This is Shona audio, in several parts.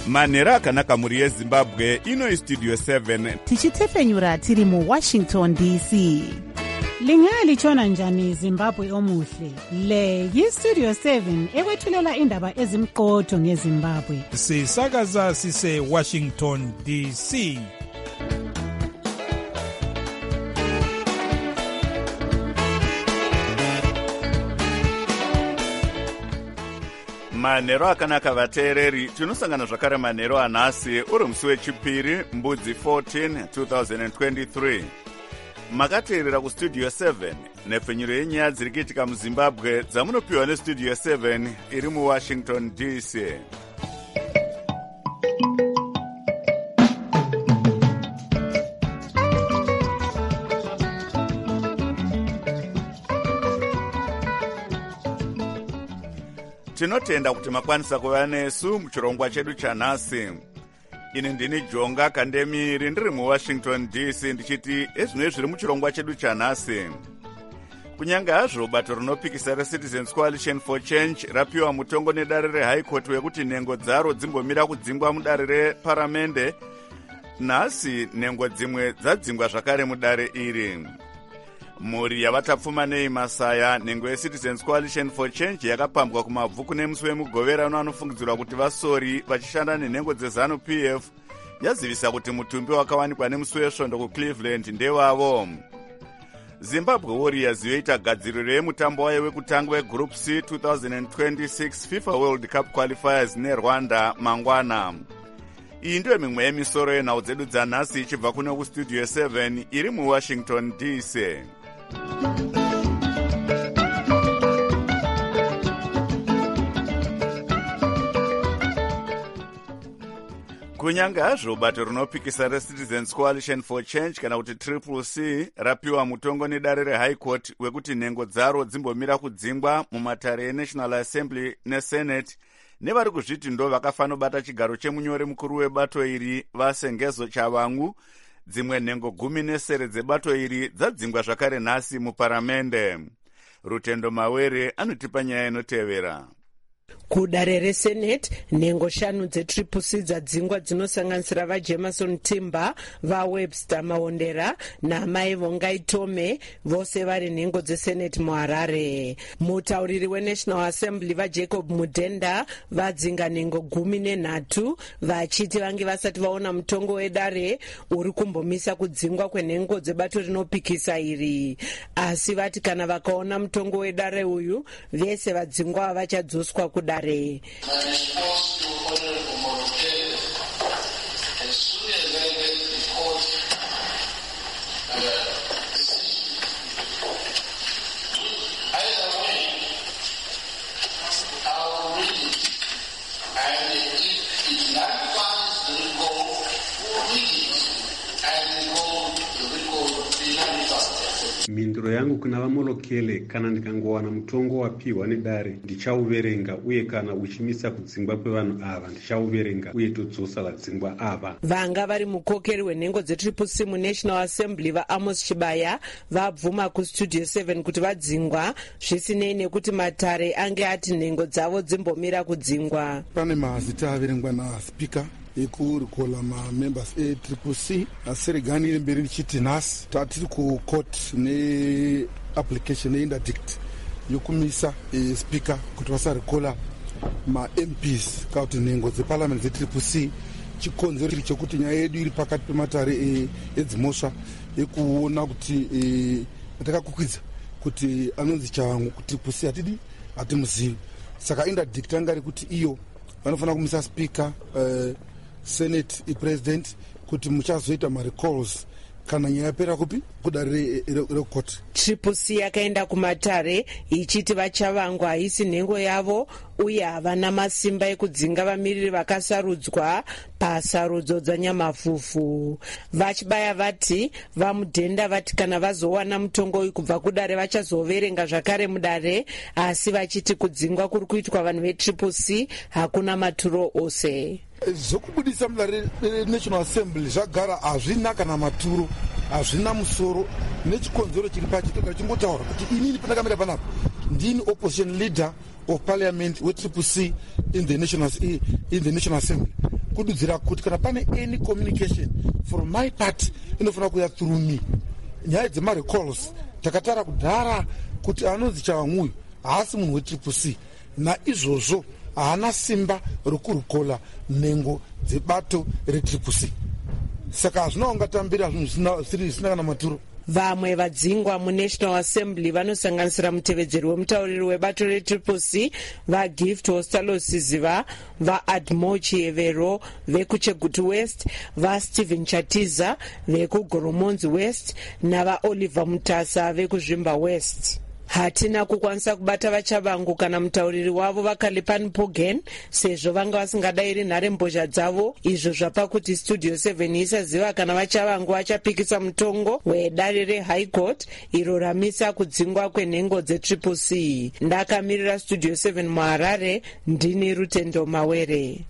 manhero akanaka mhuri yezimbabwe. Ino istudio 7 tichitefenyura tiri muWashington DC. Lingalitshona njani Zimbabwe omuhle? Le yistudio 7 ekwethulela indaba ezimqotho ngeZimbabwe. Sisakaza sise Washington DC. manhero akanaka vateereri. Tinosangana zvakare manhero anhasi uri musi wechipiri mbudzi 14 2023. Makateerera kustudio 7 nepfenyuro yenyaya dziri kuitika muZimbabwe dzamunopiwa nestudio 7 iri muWashington DC. Tinotenda kuti makwanisa kuva nesu muchirongwa chedu chanhasi. Ini ndini Jonga Kandemiri ndiri muWashington DC ndichiti ezvinoi zviri muchirongwa chedu chanhasi. Kunyange hazvo bato rinopikisa reCitizens Coalition for Change rapiwa mutongo nedare reHigh Court wekuti nhengo dzaro dzimbomira kudzingwa mudare reparamende, nhasi nhengo dzimwe dzadzingwa zvakare mudare iri. Mhuri yavatapfumanei Masaya, nhengo yeCitizens Coalition for Change yakapambwa kumabvu kune musi wemugoverano anofungidzirwa kuti vasori vachishanda nenhengo dzeZANU-PF, yazivisa kuti mutumbi wakawanikwa nemusi wesvondo kuCleveland ndewavo. Zimbabwe Warriors yoita gadziriro yemutambo wayo wekutanga weGroup C 2026 FIFA World Cup Qualifiers neRwanda mangwana. Iyi ndiyo mimwe yemisoro yenhau dzedu dzanhasi ichibva kuno kustudio 7 iri muWashington DC. Kunyange hazvo bato rinopikisa reCitizens Coalition for Change kana kuti CCC rapiwa mutongo nedare reHigh Court wekuti nhengo dzaro dzimbomira kudzingwa mumatare eNational Assembly neSenate, nevari kuzviti ndo vakafanobata chigaro chemunyori mukuru webato iri vaSengezo Chavangu. Dzimwe nhengo 10 dzebato iri dzadzingwa zvakare nhasi muparamende. Rutendo Mawere anotipa nyaya inotevera. Kudare reSenate, nhengo 5 dzeCCC dzadzingwa dzinosanganisira vaJemerson Timber, vaWebster Maondera naMai Vongai Tome, vose vari nhengo dzeSenate muHarare. Mutauriri weNational Assembly vaJacob Mudenda vadzinga nhengo 13 vachiti vange vasati vaona mutongo wedare uri kumbomisa kudzingwa kwenhengo dzebato rinopikisa iri. Asi vati kana vakaona mutongo wedare uyu, vese vadzingwa vachadzoswa kudare. My response to Honorable Morokele, as soon as I get the court decision, either way, I will read it, and if it nullifies the recall, we'll read it, and the recall will be nullified. Mhinduro yangu kuna vaMorokele, kana ndikangowana mutongo wapiwa nedare ndichauverenga, uye kana uchimisa kudzingwa kwevanhu ava ndichauverenga uye todzosa vadzingwa ava. Vanga vari mukokeri wenhengo dzeCCC muNational Assembly vaAmos Chibaya vabvuma kustudio 7 kuti vadzingwa zvisinei nekuti matare ange ati nhengo dzavo dzimbomira kudzingwa. Pane mazita averengwa naSpeaker ekurikola mamembers eCCC aseregani iri mberi richiti nhasi tatiri kucourt neapplication einterdict yokumisa speaker kuti vasarikola maMPs kana kuti nhengo dzeparliament dzeCCC. Chikonzero chiri chokuti nyaya yedu iri pakati pematare edzimosva ekuona kuti takakukwidza kuti anonzi Chavangu kuti CCC hatimuzivi, saka interdict anga iri kuti iyo vanofanira kumisa speaker, Senate ipresident kuti muchazoita marecalls kana nyaya yapera kupi kudare recourt. CCC yakaenda kumatare ichiti vaChavangu haisi nhengo yavo uye havana masimba ekudzinga vamiriri vakasarudzwa pasarudzo dzanyamafufu. Vachibaya vati vaMudhenda vati kana vazowana mutongo uyu kubva kudare vachazoverenga zvakare mudare, asi vachiti kudzingwa kuri kuitwa vanhu veCCC hakuna maturo ose. Zvokubudisa mudare reNational Assembly zvagara hazvina kana maturo, hazvina musoro. Nechikonzero chiri pachitoga chimbotaura kuti inini pandakamira panapa ndini opposition leader of parliament with CCC in the National Assembly. kududzira kuti kana pane any communication from my part inofanira kuya through me. Nyaya dzemarecalls takatara kudhara kuti anonzi Chavamwoyo haasi munhu weTCC naizvozvo haana simba rokurukola nhengo dzebato reTCC. Saka hazvina ungatambira zvinhu zvisina kana maturo. Vamwe vadzingwa muNational Assembly vanosanganisira mutevedzeri wemutauriri webato reTCC vaGift Ostalosiziva, vaAdmo Chievero vekuChegutu West, vaStephen Chatiza vekugoromonzi West navaOliver Mutasa vekuzvimba West. Hatina kukwanisa kubata vachavangu kana mutauriri wavo vaKalipan Pogen sezvo vanga vasingadairi nharembozha dzavo, izvo zvapa kuti Studio 7 isaziva kana vachavangu vachapikisa mutongo wedare reHigh Court iro ramisa kudzingwa kwenhengo dzeTCC. Ndakamirira Studio 7 muHarare, ndini Rutendo Mawere.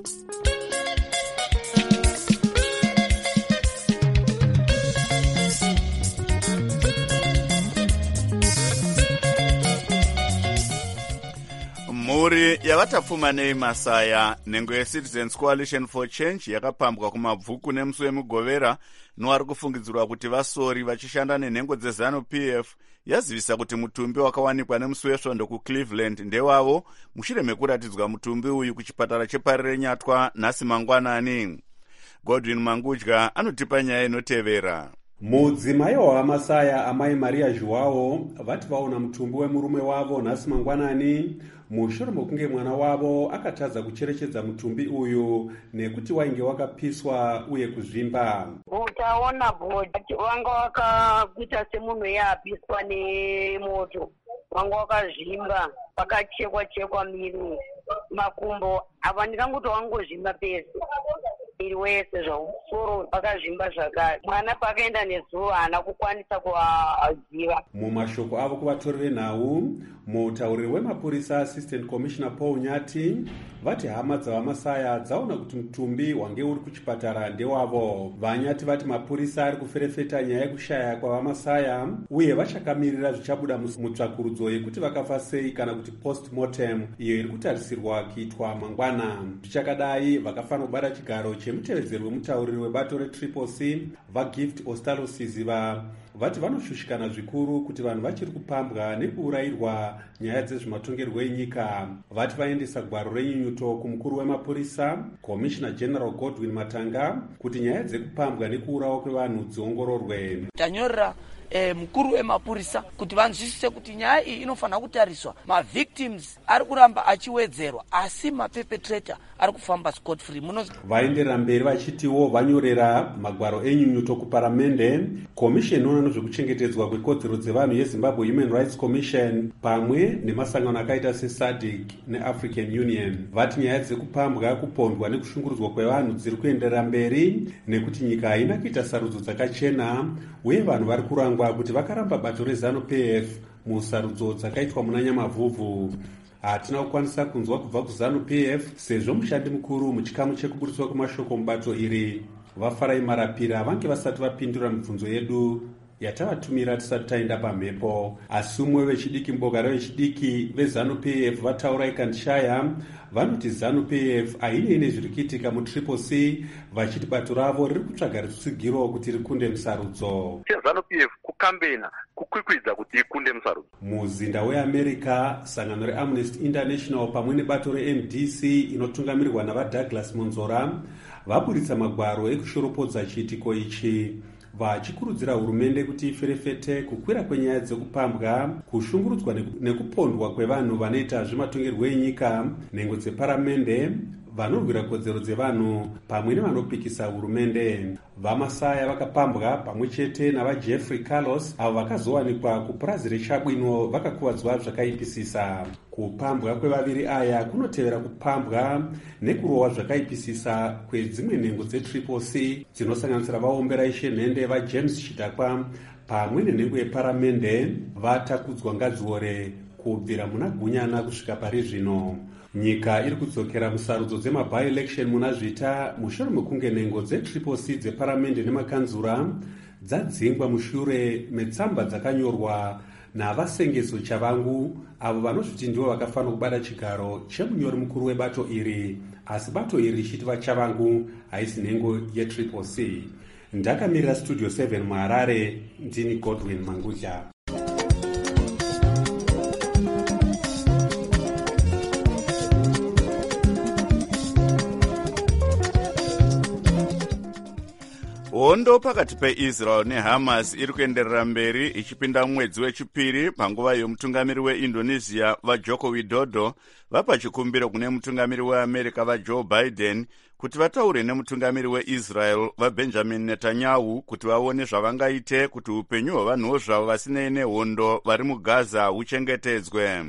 mhuri yavatapfumanei Masaya, nhengo yeCitizens Coalition for Change yakapambwa kumabvuku nemusi wemugovera noari kufungidzirwa kuti vasori vachishanda nenhengo dzeZANU-PF yazivisa kuti mutumbi wakawanikwa nemusi wesvondo kuCleveland ndewavo mushure mekuratidzwa mutumbi uyu kuchipatara cheParire Nyatwa nhasi mangwanani. Godwin Mangudya anotipa nyaya inotevera. Mudzimai waMasaya amai Maria Joao vati vaona mutumbi wemurume wavo nhasi mangwanani mushure mokunge mwana wavo akatadza kucherechedza mutumbi uyu nekuti wainge wakapiswa uye kuzvimba. Utaona bhodhi wanga wakakuita semunhu yapiswa nemoto, wanga wakazvimba, wakachekwa miri, makumbo apa ndikangoti wangozvimba pese iri wese zvausoro pakazvimba zvakare. Mwana pakaenda nezuva haana kukwanisa kuvaziva. Mumashoko avo kuvatori venhau, mutauriri wemapurisa Assistant Commissioner Paul Nyati vati hama dzavaMasaya dzaona kuti mutumbi wange uri kuchipatara ndewavo. Vanyati vati mapurisa ari kuferefeta nyaya yekushaya kwavaMasaya uye vachakamirira zvichabuda mutsvakurudzo yekuti vakafa sei kana kuti post-mortem iyo iri kutarisirwa kuitwa mangwana. Zvichakadai vakafanira kubata chigaro chemutevedzeri wemutauriri webato reTCC vaGift Ostalosiziva vati vanoshushikana zvikuru kuti vanhu vachiri kupambwa nekuurayirwa nyaya dzezvematongerwo enyika. Vati vaendesa gwaro renyunyuto kumukuru wemapurisa Commissioner General Godwin Matanga kuti nyaya dzekupambwa nekuurawa kwevanhu dziongororwe. Tanyorera mukuru wemapurisa kuti vanzwisise kuti nyaya iyi inofanira kutariswa. Mavictims ari kuramba achiwedzerwa asi maperpetrator ari kufamba scot free. Vaenderera mberi vachitiwo vanyorera magwaro enyunyuto kuparamende, Commission inoona nezvekuchengetedzwa kwekodzero dzevanhu yeZimbabwe Human Rights Commission pamwe nemasangano akaita seSADC neAfrican Union. Vati nyaya dzekupambwa, kupondwa nekushungurudzwa kwevanhu dziri kuenderera mberi nekuti nyika haina kuita sarudzo dzakachena uye vanhu vari kurangwa kuti vakaramba bato reZANU-PF musarudzo dzakaitwa muna Nyamavhuvhu. Hatina kukwanisa kunzwa kubva kuZANU-PF sezvo mushandi mukuru muchikamu chekuburiswa kwemashoko mubato iri vaFarai Marapira vange vasati vapindura mibvunzo yedu yatavatumira tisati taenda pamhepo. Asi umwe vechidiki muboka revechidiki veZANU-PF vataura ikandishaya vanoti ZANU-PF hainei nezviri kuitika muTCC vachiti bato ravo riri kutsvaga rutsigiro kuti rikunde musarudzo. ZANU-PF kukambena kukwikwidza kuti ikunde musarudzo. Muzinda weAmerica, sangano reAmnesty International pamwe nebato reMDC inotungamirirwa navaDouglas Monzora vaburitsa magwaro ekushoropodza chiitiko ichi vachikurudzira hurumende kuti iferefete kukwira kwenyaya dzekupambwa, kushungurudzwa nekupondwa kwevanhu vanoita zvematongerwo enyika, nhengo dzeparamende, vanorwira kodzero dzevanhu pamwe nevanopikisa hurumende. VaMasaya vakapambwa pamwe chete navaJeffrey Carlos avo vakazowanikwa kupurazi reChabwino vakakuvadzwa zvakaipisisa. Kupambwa kwevaviri aya kunotevera kupambwa nekurohwa zvakaipisisa kwedzimwe nhengo dzeTCC dzinosanganisira vaombera ishe nhende vaJames Chidakwa pamwe nenhengo yeparamende vatakudzwa ngadziore kubvira muna Gunyana kusvika pari zvino. Nyika iri kudzokera musarudzo dzemaby-election muna Zvita mushure mekunge nhengo dzeTCC dzeparamende nemakanzura dzadzingwa mushure metsamba dzakanyorwa navasengezo chavangu avo vanozviti ndivo vakafanira kubata chigaro chemunyori mukuru webato iri, asi bato iri richiti vachavangu haisi nhengo yetriple C. Ndakamirira studio 7 muHarare, ndini Godwin Mangudya. Hondo pakati peIsrael neHamas iri kuenderera mberi ichipinda mwedzi wechipiri panguva yomutungamiri weIndonesia vaJoko Widodo vapa chikumbiro kune mutungamiri weAmerica vaJoe Biden kuti vataure nemutungamiri weIsrael vaBenjamin Netanyahu kuti vaone zvavangaite kuti upenyu hwavanhuwo zvavo vasinei nehondo vari muGaza huchengetedzwe.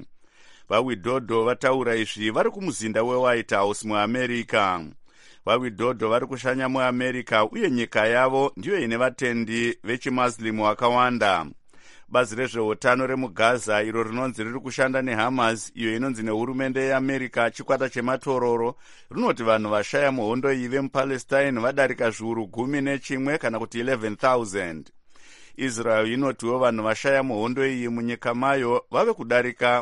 VaWidodo vataura izvi vari kumuzinda weWhite House muAmerica. VaWidodo vari kushanya muAmerica uye nyika yavo ndiyo ine vatendi vechimuslimu vakawanda. Bazi rezveutano remuGaza iro rinonzi riri kushanda neHamas, iyo inonzi nehurumende yeAmerica chikwata chematororo, rinoti vanhu vashaya muhondo iyi vemuPalestine vadarika zviuru 11 kana kuti 11,000. Israel inotiwo vanhu vashaya muhondo iyi munyika mayo vave kudarika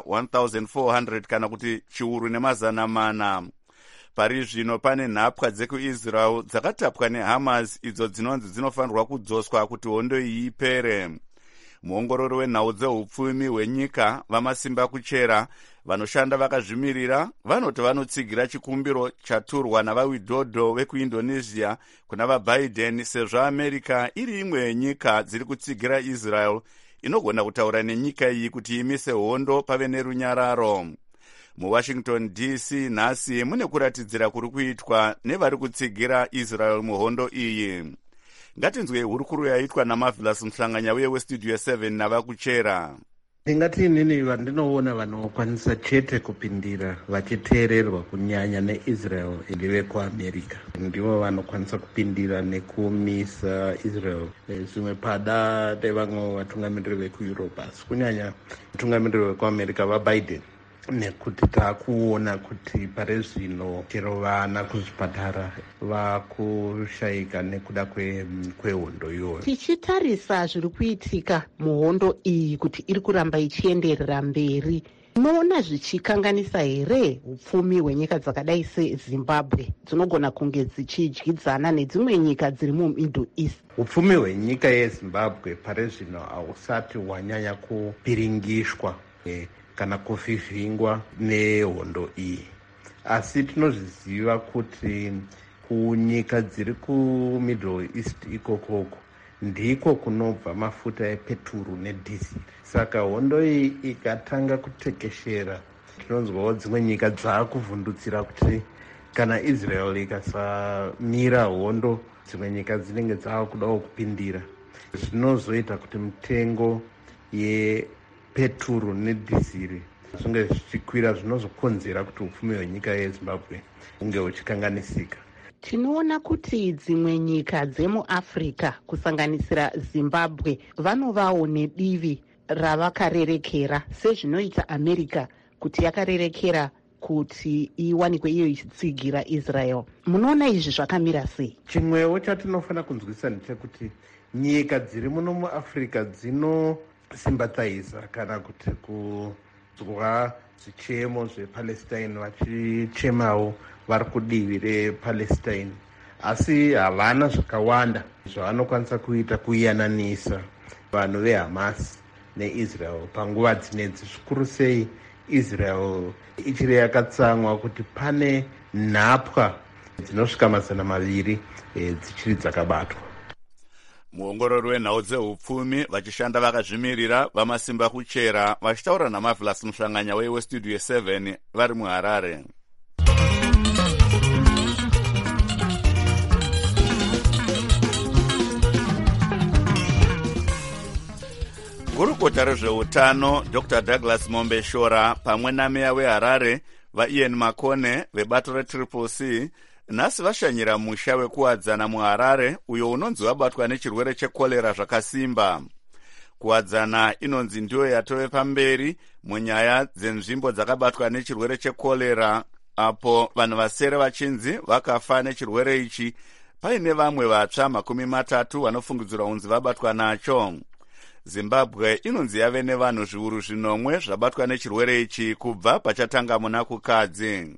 1,400 kana kuti chiuru nemazana mana. Pari zvino pane nhapwa dzekuIsrael dzakatapwa neHamas idzo dzinonzi dzinofanirwa kudzoswa kuti hondo iyi ipere. Muongorori wenhau dzeupfumi hwenyika vamasimba kuchera vanoshanda vakazvimirira vanoti vanotsigira chikumbiro chaturwa navaWidodo vekuIndonesia kuna vaBiden sezvo America iri imwe yenyika dziri kutsigira Israel inogona kutaura nenyika iyi kuti imise hondo pave nerunyararo. MuWashington DC nhasi mune kuratidzira kuri kuitwa nevari kutsigira Israel muhondo iyi. Ngatinzwe hurukuru yaitwa naMarvelous Mhlanganya uye westudio 7 navakuchera. Ndingati inini vandinoona vanokwanisa chete kupindira vachiteererwa kunyanya neIsrael ndevekuAmerica. Ndivo vanokwanisa kupindira nekumisa Israel zvimwe pada nevamwe vatungamiriri vekuEurope, asi kunyanya vatungamiriri vekuAmerica vaBiden. Nekuti takuona kuti pare zvino chero vana kuzvipatara vakushayika nekuda kwehondo iyoyo. Tichitarisa zviri kuitika muhondo iyi kuti iri kuramba ichienderera mberi, unoona zvichikanganisa here upfumi hwenyika dzakadai seZimbabwe dzinogona kunge dzichidyidzana nedzimwe nyika dziri muMiddle East? Upfumi hwenyika yeZimbabwe pare zvino hausati hwanyanya kupiringishwa kana kuvhivhingwa nehondo iyi, asi tinozviziva kuti kunyika dziri kuMiddle East ikokoko ndiko kunobva mafuta epeturu nedhiziri. Saka hondo iyi ikatanga kutekeshera, tinonzwawo dzimwe nyika dzaakuvhundutsira kuti kana Israel ikasamira hondo, dzimwe nyika dzinenge dzaakudawo kupindira. Zvinozoita kuti mitengo peturu nedhiziri zvinge zvichikwira, zvinozokonzera kuti upfumi hwenyika yeZimbabwe unge huchikanganisika. Tinoona kuti dzimwe nyika dzemuAfrica kusanganisira Zimbabwe vanovawo nedivi ravakarerekera sezvinoita America kuti yakarerekera kuti iwanikwe iyo ichitsigira Israel. Munoona izvi zvakamira sei? Chimwewo chatinofanira kunzwisa ndechekuti nyika dziri muno muAfrica dzinosimbataiza kana kuti kuzwa zvichemo zvePalestine vachichemawo vari kudivi rePalestine, asi havana zvakawanda zvavanokwanisa kuita kuyananisa vanhu veHamas neIsrael panguva dzinedzi, zvikuru sei Israel ichiri yakatsamwa kuti pane nhapwa dzinosvika 200 dzichiri dzakabatwa. Muongorori wenhau dzeupfumi vachishanda vakazvimirira vamasimba kuchera vachitaura naMarvelous Mhlanganya westudio 7 vari muHarare. Gurukota rezveutano Dr. Douglas Mombeshora pamwe nameya weHarare vaIan Makone vebato retriple C nhasi vashanyira musha wekuwadzana muHarare uyo unonzi wabatwa nechirwere chekorera zvakasimba. Kuwadzana inonzi ndiyo yatove pamberi munyaya dzenzvimbo dzakabatwa nechirwere chekorera, apo vanhu vasere vachinzi vakafa nechirwere ichi paine vamwe vatsva 30 vanofungidzirwa kunzi vabatwa nacho. zimbabwe inonzi yave nevanhu zviuru 9 zvabatwa nechirwere ichi kubva pachatanga muna kukadzi.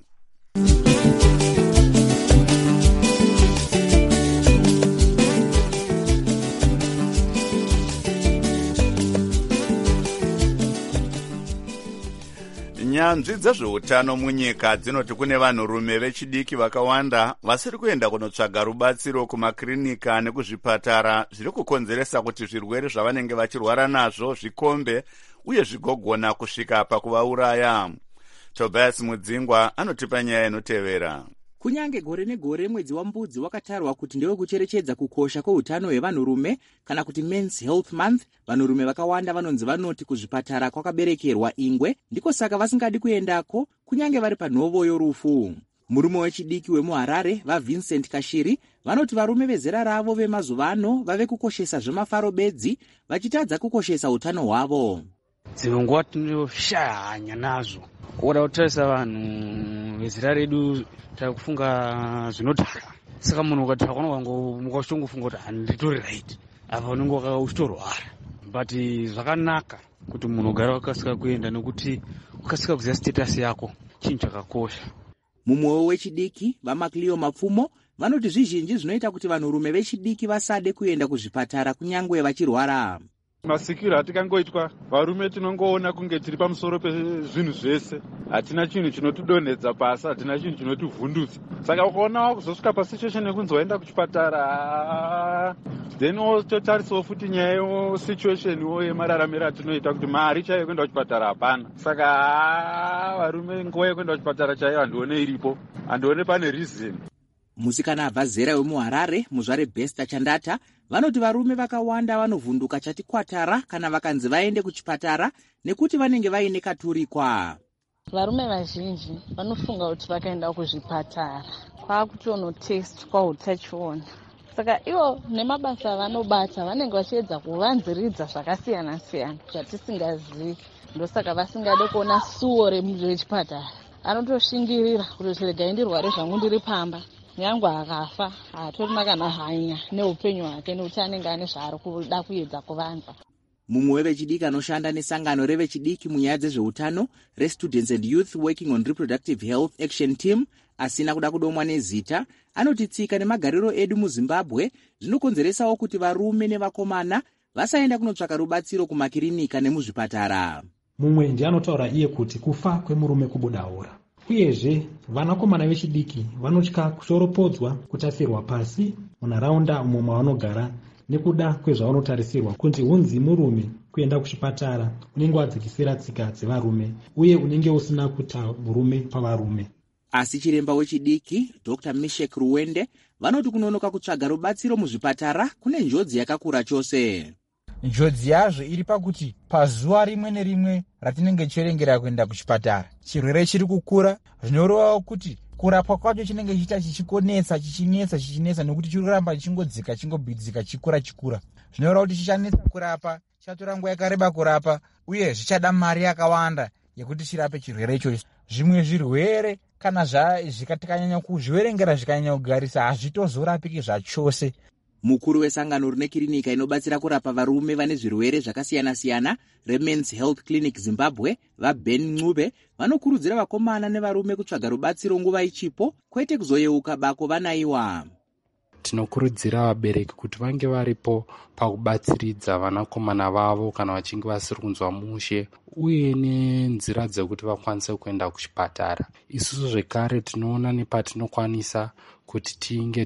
Nyanzvi dzezveutano munyika dzinoti kune vanhurume vechidiki vakawanda vasiri kuenda kunotsvaga rubatsiro kumakirinika nekuzvipatara zviri kukonzeresa kuti zvirwere zvavanenge vachirwara nazvo zvikombe uye zvigogona kusvika pakuvauraya. Tobias Mudzingwa anotipa nyaya inotevera. Kunyange gore negore mwedzi waMbudzi wakatarwa kuti ndewe kucherechedza kukosha kweutano hwevanhurume kana kuti Men's Health Month, vanhurume vakawanda vanonzi vanoti kuzvipatara kwakaberekerwa ingwe, ndiko saka vasingadi kuendako kunyange vari panhovo yorufu. Murume wechidiki wemuHarare vaVincent Kashiri vanoti varume vezera ravo vemazuva ano vave kukoshesa zvemafaro bedzi vachitadza kukoshesa utano hwavo. Dzimwe nguva tinoshaya hanya nazvo. Oda kutarisa vanhu vezera redu takufunga zvinodhaka. Saka munhu ukataka mukashongofunga kuti handitori right. Apa unenge uchitorwara. But zvakanaka kuti munhu ugara wakasika kuenda nekuti ukasika kuziva status yako chinhu chakakosha. Mumwewo wechidiki vaMacleo Mapfumo vanoti zvizhinji zvinoita kuti vanhurume vechidiki vasade kuenda kuzvipatara kunyangwe vachirwara. Masikiro hatikangoitwa varume tinongoona kunge tiri pamusoro pezvinhu zvese, hatina chinhu chinotidonhedza pasi, hatina chinhu chinotivhundutsa. Saka ukaona wakuzosvika pasituation yekunzi waenda kuchipatara, then totarisawo futi nyaya yesituation yemararamiro atinoita kuti mari chaiyo kuenda kuchipatara hapana. Saka varume nguva yekuenda kuchipatara chaiyo handione iripo, handione pane reason. Musikana abva zera wemuHarare muzvare Besta Chandata vanoti varume vakawanda vanovhunduka chatikwatara kana vakanzi vaende kuchipatara nekuti vanenge vaine katurikwa. Varume vazhinji vanofunga kuti vakaenda kuzvipatara kwakutonotestwa utachiona. Saka ivo nemabasa avanobata vanenge vachiedza kuvanziridza zvakasiyana siyana zvatisingazivi. Ndosaka vasingade kuona suwo rechipatara. Anotoshingirira kuti zviregai ndirware zvangu ndiri pamba. Nyangu akafa hatorina kana hanya neupenyu hwake nekuti anenge ane zvaari kuda kuedza kuvanza. Mumwe wevechidiki anoshanda nesangano revechidiki munyaya dzezveutano reStudents and Youth Working on Reproductive Health Action Team asina kuda kudomwa nezita anoti tsika nemagariro edu muZimbabwe zvinokonzeresawo kuti varume nevakomana vasaenda kunotsvaka rubatsiro kumakirinika nemuzvipatara. Mumwe ndiye anotaura iye kuti kufa kwemurume kubudaura. Uyezve vanakomana vechidiki vanotya kushoropodzwa, kutasirwa pasi munharaunda umwe mavanogara nekuda kwezvavanotarisirwa kuti hunzi murume kuenda kuchipatara unenge wadzikisira tsika dzevarume uye unenge usina kuita murume pavarume. Asi chiremba wechidiki Dr. Mishek Ruwende vanoti kunonoka kutsvaga rubatsiro muzvipatara kune njodzi yakakura chose. Njodzi yazvo iri pakuti pazuva rimwe nerimwe ratinenge cherengera kuenda kuchipatara chirwere chiri kukura, zvinoreva kuti kurapwa kwacho chinenge chiita chichinetsa nekuti chiri kuramba chingodzika chikura. Zvinoreva kuti chichanetsa kurapa, chatora nguva yakareba kurapa uye zvichada mari yakawanda yekuti chirape chirwere ichocho. Zvimwe zvirwere kana zvikanyanya kuzviverengera zvikanyanya kugarisa hazvitozorapiki zvachose. Mukuru wesangano rine kirinika inobatsira kurapa varume vane zvirwere zvakasiyana-siyana reMen's Health Clinic Zimbabwe vaBen Ncube vanokurudzira vakomana nevarume kutsvaga rubatsiro nguva ichipo kwete kuzoyeuka bako vanaiwa. Tinokurudzira vabereki kuti vange varipo pakubatsiridza vanakomana vavo kana vachinge vasiri kunzwa mushe uye nenzira dzekuti vakwanise kuenda kuchipatara. Isusu zvekare tinoona nepatinokwanisa kuti tinge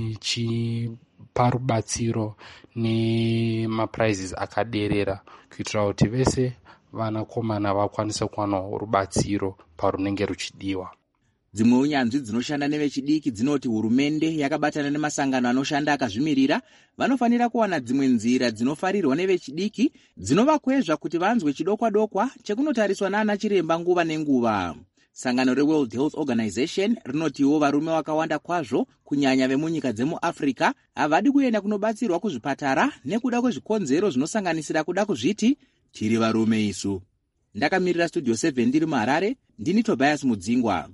tichipa rubatsiro nemaprizes akaderera kuitira kuti vese vanakomana vakwanise kuwana rubatsiro parunenge ruchidiwa. Dzimwe unyanzvi dzinoshanda nevechidiki dzinoti hurumende yakabatana nemasangano anoshanda akazvimirira vanofanira kuwana dzimwe nzira dzinofarirwa nevechidiki dzinovakwezva kuti vanzwe chidokwa-dokwa chekunotariswa naana chiremba nguva nenguva. Sangano reWorld Health Organization rinotiwo varume vakawanda kwazvo kunyanya vemunyika dzemuAfrica havadi kuenda kunobatsirwa kuzvipatara nekuda kwezvikonzero zvinosanganisira kuda kuzviti tiri varume isu. Ndakamirira Studio 7 ndiri muHarare, ndini Tobias Mudzingwa.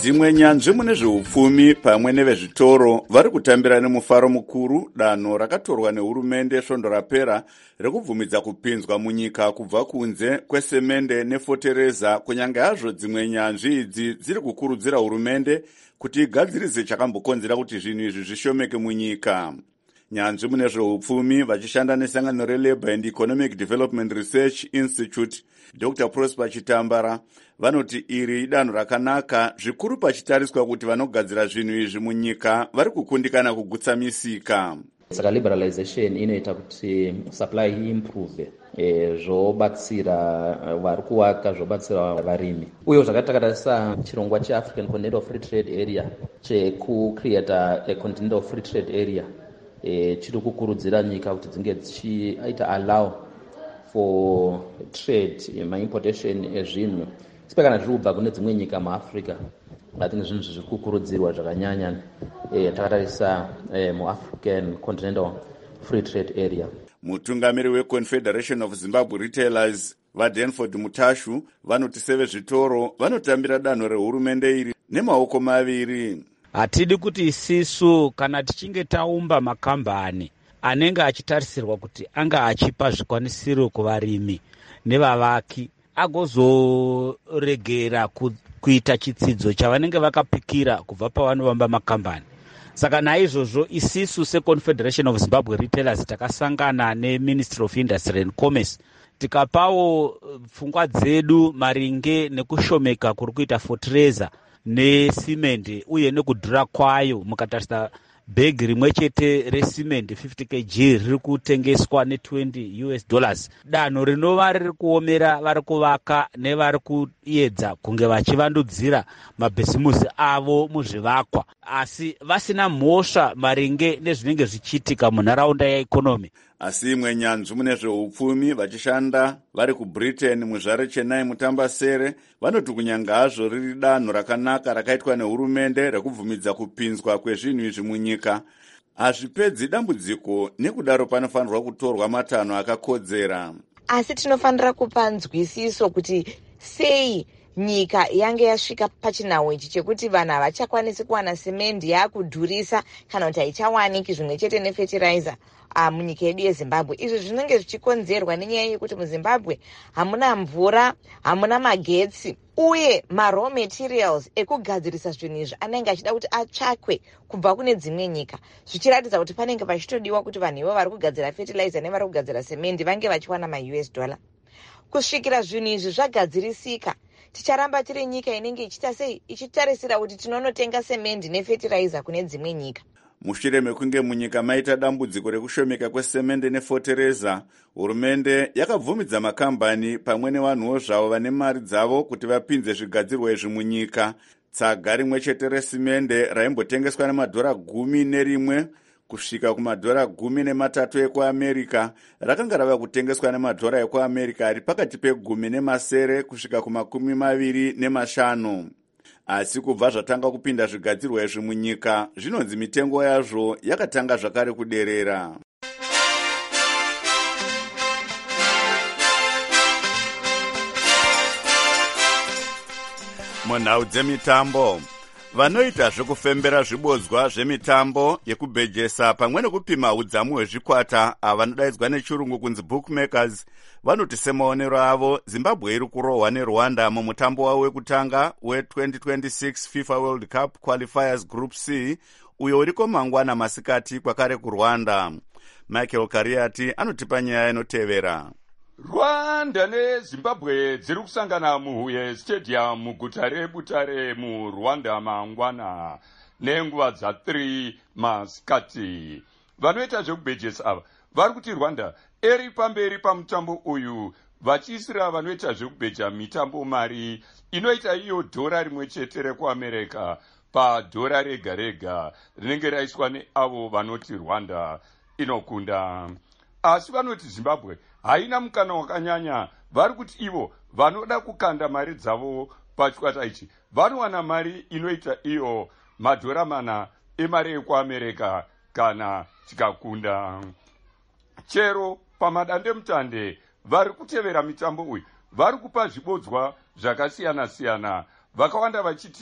dzimwe nyanzvi mune zveupfumi pamwe nevezvitoro vari kutambira nemufaro mukuru danho rakatorwa nehurumende svondo rapera rekubvumidza kupinzwa munyika kubva kunze kwesemende nefotereza, kunyange hazvo dzimwe nyanzvi idzi dziri kukurudzira hurumende kuti igadzirise chakambokonzera kuti zvinhu izvi zvishomeke munyika. Nyanzvi mune zveupfumi vachishanda nesangano reLabour and Economic Development Research Institute, Dr. Prosper Chitambara, vanoti iri idanho rakanaka zvikuru pachitariswa kuti vanogadzira zvinhu izvi munyika vari kukundikana kugutsa misika. Saka liberalization inoita kuti supply improve, zvobatsira vari kuvaka, zvobatsira varimi. Uye zvakatakatarisa chirongwa cheAfrican Continental Free Trade Area chekucreata a Continental Free Trade Area, chiri kukurudzira nyika kuti dzinge dzichiita allow for trade, maimportation ezvinhu sipekana zviri kubva kune dzimwe nyika muAfrica. I think zvinhu zviri kukurudzirwa zvakanyanya takatarisa muAfrican Continental Free Trade Area. Mutungamiri weConfederation of Zimbabwe Retailers vaDenford Mutashu vanoti sevezvitoro vanotambira danho rehurumende iri nemaoko maviri. Hatidi kuti isisu kana tichinge taumba makambani anenge achitarisirwa kuti anga achipa zvikwanisiro kuvarimi nevavaki, agozoregera kuita chitsidzo chavanenge vakapikira kubva pavanovamba makambani. Saka naizvozvo isisu seConfederation of Zimbabwe Retailers takasangana neMinistry of Industry and Commerce tikapawo pfungwa dzedu maringe nekushomeka kuri kuita fotereza nesimende uye nekudhura kwayo. Mukatarisa bhegi rimwe chete resimende 50 kg riri kutengeswa $20. Danho rinova riri kuomera vari kuvaka nevari kuedza kunge vachivandudzira mabhisimusi avo muzvivakwa, asi vasina mhosva maringe nezvinenge zvichiitika munharaunda yeikonomi. Asi imwe nyanzvi mune zveupfumi vachishanda vari kuBritain muzvare Chennai Mutambasere vanoti kunyanga hazvo riri danho rakanaka rakaitwa nehurumende rekubvumidza kupinzwa kwezvinhu izvi munyika, hazvipedzi dambudziko, nekudaro panofanirwa kutorwa matanho akakodzera. Asi tinofanira kupa nzwisiso kuti sei nyika yange yasvika pachinhau ichi chekuti vanhu havachakwanisi kuwana semendi yaakudhurisa kana kuti haichawaniki zvimwe chete nefertilizer munyika yedu yeZimbabwe. Izvi zvinenge zvichikonzerwa nenyaya yekuti muZimbabwe hamuna mvura, hamuna magetsi, uye maraw materials ekugadzirisa zvinhu izvi anenge achida kuti atsvakwe kubva kune dzimwe nyika, zvichiratidza kuti panenge pachitodiwa kuti vanhu ivo vari kugadzira fertilizer nevari kugadzira semendi vange vachiwana $. Kusvikira zvinhu izvi zvagadzirisika, ticharamba tiri nyika inenge ichita sei, ichitarisira kuti tinonotenga semendi nefertilizer kune dzimwe nyika. Mushure mekunge munyika maita dambudziko rekushomeka kwesemende nefotereza, hurumende yakabvumidza makambani pamwe nevanhuwo zvavo vane mari dzavo kuti vapinze zvigadzirwa izvi munyika. Tsaga rimwe chete resimende raimbotengeswa $11 kusvika $13 ekuAmerica rakanga rava kutengeswa $10 ekuAmerica ari pakati pe10 kusvika $25. Asi kubva zvatanga kupinda zvigadzirwa izvi munyika, zvinonzi mitengo yazvo yakatanga zvakare kuderera. Munhau dzemitambo, vanoita zvekufembera zvibodzwa zvemitambo yekubhejesa pamwe nekupima udzamu hwezvikwata avanodaidzwa nechirungu kunzi bookmakers vanoti semaonero avo Zimbabwe iri kurohwa neRwanda mumutambo wavo wekutanga we2026 FIFA World Cup Qualifiers Group C uyo uriko mangwana masikati kwakare kuRwanda. Michael Kariati anotipa nyaya inotevera. Rwanda neZimbabwe dziri kusangana muHuye Stadium muguta reButare muRwanda mangwana nenguva dza3 masikati. Vanoita zvekubhejesa ava vari kuti Rwanda eri pamberi pamutambo uyu vachiisira vanoita zvekubheja mitambo mari inoita iyo $1 rimwe chete rekuAmerica $1 rega rega rinenge raiswa neavo vanoti Rwanda inokunda. Asi vanoti Zimbabwe haina mukana wakanyanya, vari kuti ivo vanoda kukanda mari dzavo pachikwata ichi vanowana mari inoita iyo $4 emari ekuAmerica kana tikakunda. Chero pamadandemutande vari kutevera mitambo uyu vari kupa zvibodzwa zvakasiyana siyana, vakawanda vachiti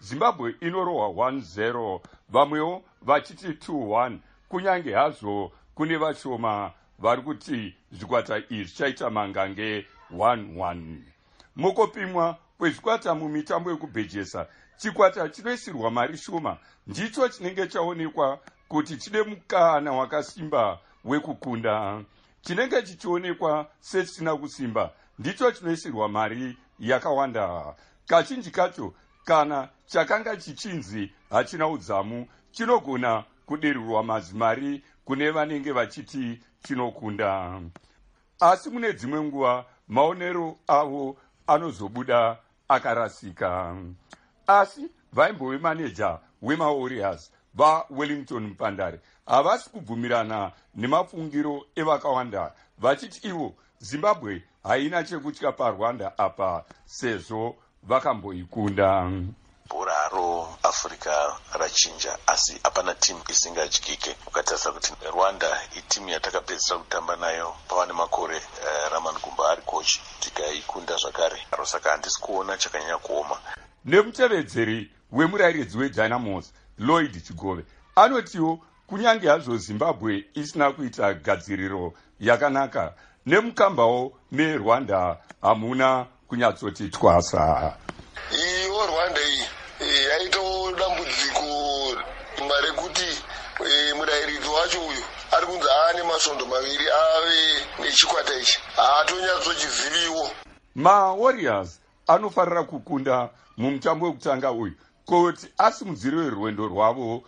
zimbabwe inorohwa 1-0, vamwewo vachiti 2-1, kunyange hazvo kune vashoma vari kuti zvikwata izvi zvichaita mangange 1-1. Mukupimwa kwezvikwata mumitambo yekubhejesa, chikwata chinoisirwa mari shoma ndicho chinenge chaonekwa kuti chine mukana wakasimba wekukunda. Chinenge chichionekwa sechisina kusimba ndicho chinoisirwa mari yakawanda. Kazhinji kacho kana chakanga chichinzi hachina udzamu chinogona kuderirwa mazimari kune vanenge vachiti chinokunda. Asi mune dzimwe nguva maonero avo anozobuda akarasika. Asi vaimbove maneja wemawarriors vaWellington Mpandare havasi kubvumirana nemafungiro evakawanda, vachiti ivo Zimbabwe haina chekutya paRwanda apa sezvo vakamboikunda. Bhora roAfrica rachinja, asi hapana timu isingatyike. Ukatarisa kuti Rwanda itimu yatakapedzisa kutamba nayo pava nemakore Raman Gumba ari kochi, tikaikunda zvakare. Saka handisi kuona chakanyanya kuoma. Nemutevedzeri wemurairidzi weDynamos Lloyd Chigove anotiwo kunyange hazvo Zimbabwe isina kuita gadziriro yakanaka, nemukambawo meRwanda hamuna kunyatsoti twasa. Iyo Rwanda iyi yaitawo dambudziko marekuti murairidzi wacho uyu ari kunzi aane masvondo maviri ave nechikwata ichi haatonyatsochiziviwo. MaWarriors anofarira kukunda mumutambo wekutanga uyu kuti asimudzire rwendo rwavo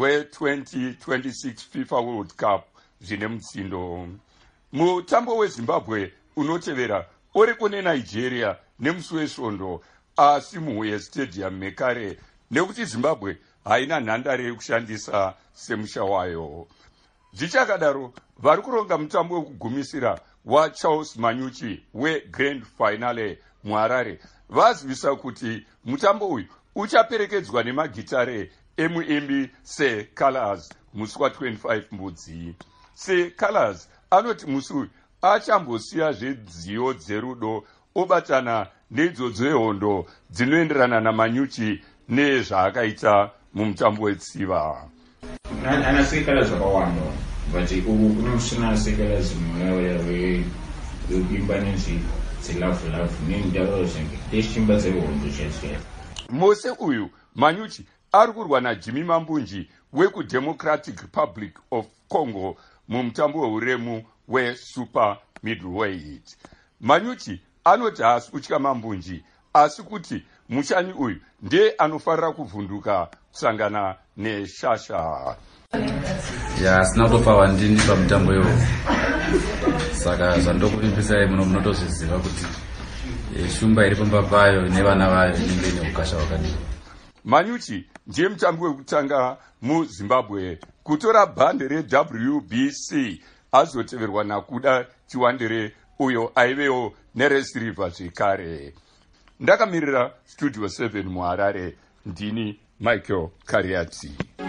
rwe2026 FIFA World Cup zvine mutsindo. Mutambo weZimbabwe unotevera uri kune Nigeria nemusi wesvondo, asi muHuye Stadium mekare nekuti Zimbabwe haina nhandare yekushandisa semusha wayo. Zvichakadaro, vari kuronga mutambo wekugumisira waCharles Manyuchi weGrand Finale muHarare vazivisa kuti mutambo uyu uchaperekedzwa nemagitare emuimbi seColors musi wa25 Mbudzi. seColors anoti musi uyu achambosiya zvedziyo dzerudo obatana neidzodzo yehondo dzinoenderana naManyuchi nezvaakaita mumutambo wetsiva. Anasekela zvakawanda but kunosina sekela zimwe wekuimba nenzivo dzelavulavu nendaro zvinge teshimba dzehondo chete. Mose uyu Manyuchi ari kurwa naJimmy Mambunji wekuDemocratic Republic of Congo mumutambo weuremu weSuper Middleweight. Manyuchi anoti haasi kutya Mambunji, asi kuti mushanyi uyu ndiye anofarira kuvhunduka kusangana neShasha. Sina kutofa wandini pamutambo iwo, saka zvandokuvimbisai munotozviziva kuti shumba iri pamba payo nevana vayo inenge ine ukasha hwakadii. Manyuchi ndiye mutambi wekutanga muZimbabwe kutora bhande reWBC, azoteverwa nakuda Chiwandere uyo aivewo neresiriva zvekare. Ndakamirira Studio 7 muHarare, ndini Michael Kariati.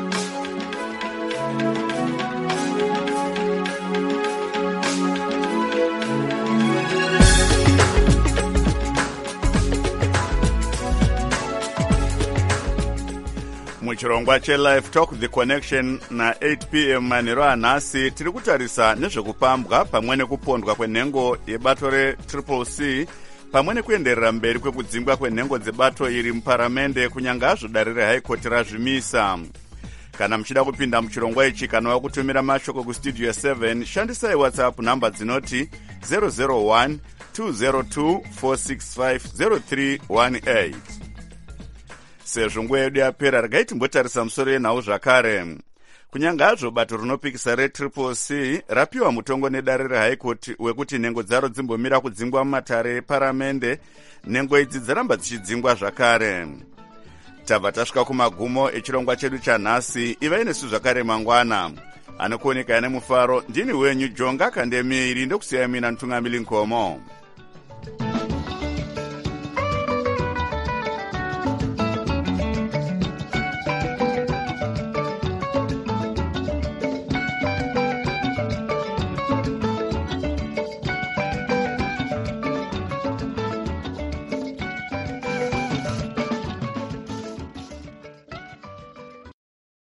muchirongwa chelive talk the connection na 8 p.m. manheru anhasi tiri kutarisa nezvekupambwa pamwe nekupondwa kwenhengo yebato reCCC pamwe nekuenderera mberi kwekudzingwa kwenhengo dzebato iri muparamende kunyange hazvo dare reHigh Court razvimisa. Kana muchida kupinda muchirongwa ichi kana wakutumira mashoko kustudio 7 shandisai WhatsApp namba dzinoti 001 202 465 0318. Sezvo nguva yedu yapera regai timbotarisa musoro yenhau zvakare. Kunyange hazvo bato rinopikisa reCCC rapiwa mutongo nedare reHigh Court wekuti nhengo dzaro dzimbomira kudzingwa mumatare eparamende, nhengo idzi dzaramba dzichidzingwa zvakare. Tabva tasvika kumagumo echirongwa chedu chanhasi. Ivai nesu zvakare mangwana. Anokuoneka nemufaro ndini wenyu Jonga Kandemiri, ndokusiyai mina Ntungamili Nkomo.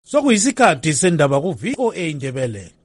sokuyisikhathi sendaba ku-VOA Ndebele.